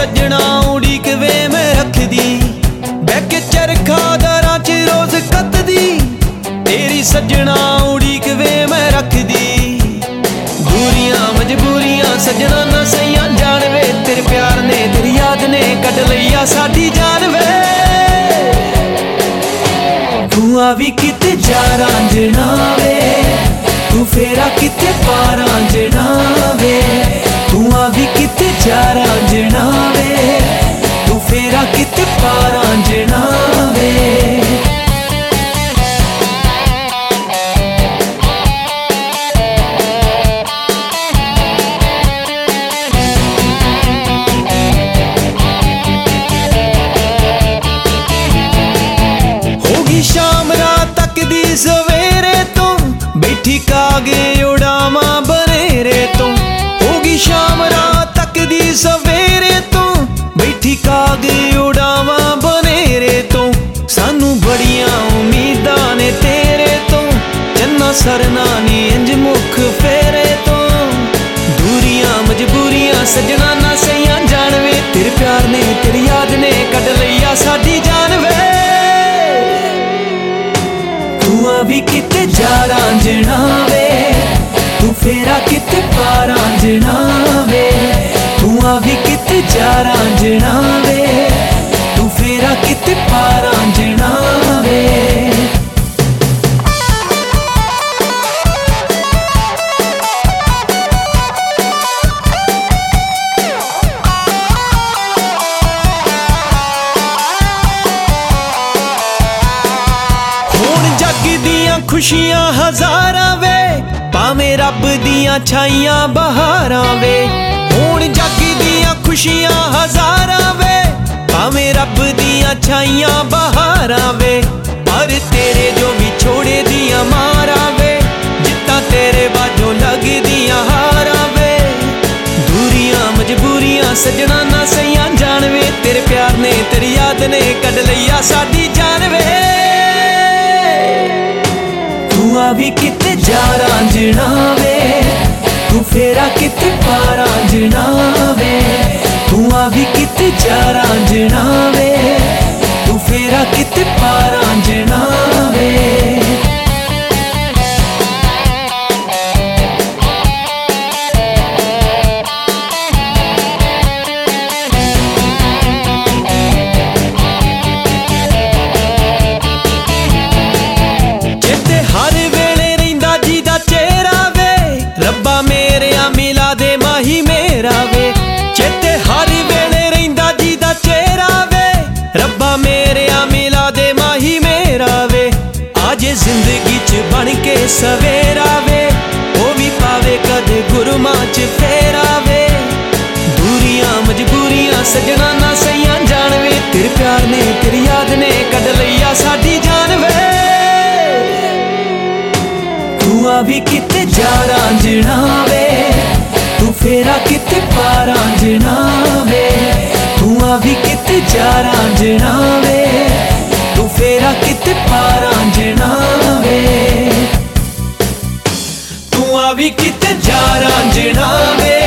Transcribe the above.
सजना उड़ीक वे मैं रख दी, बैके चरखा दरां च रोज कत दी। तेरी सजना उड़ीक वे मैं रख दी। दूरियां मजबूरियां सजना ना सही जान वे, तेरे प्यार ने तेरी याद ने कट लिया साडी जान वे। तू आवी किते जा रांझना वे, तू फेरा किते पा रांझना वे। तू आवी किते जा रांझना वे, तू फेरा किते पा रांझना वे। होगी शाम रात तक दी सवेरे तो, बैठी कागे उड़ावा बनेरे तो। होगी शाम रात तक दी सवेरे तो, बैठी कागे उड़ावा बनेरे तो। सानू बड़ियां उम्मीदां ने तेरे तो, जन्ना सरना नी इंज मुख फेरे तो। दूरियां मजबूरियां सजना ना सही जान वे, तेरे प्यार ने तेरी याद ने कट लिया साडी जान वे। तू आवी किते जा रांझना वे, तू फेरा किते पा रांझना वे। तू आवी किते जा रांझना वे, तू फेरा किते पा रांझना वे। खुशियां हजारां वे, भावें रब दियां छाइयां बहारां वे। हुण जग दियां खुशियां हजारां वे, भावें रब दियां छाइयां बहारां वे। पर तेरे जो भी छोड़े दियां मारा वे, जित्तां तेरे बाजों लग दियां हारा वे। दूरियां मजबूरियां सजना ना सही जान वे, तेरे प्यार ने तेरी याद ने कट लिया साडी जान वे। तू आवी किते जा रांझना वे, तू फेरा किते पा रांझना वे। तू आवी किते जा रांझना वे, तू फेरा किते पा रांझना वे। जिंदगी च बन के सवेरा वे, वो भी पावे कदे गुरमां च फेरा वे। दूरियां मजबूरियां सजना ना सही जान वे, तेरे प्यार ने तेरी याद ने कट लिया साडी जान वे। तू आवी किते जा रांझना वे, तू फेरा किते पा रांझना वे। तू आवी किते जा रांझना वे, तू फेरा किते पा रांझना वे। तू आवी किते जा रांझना वे,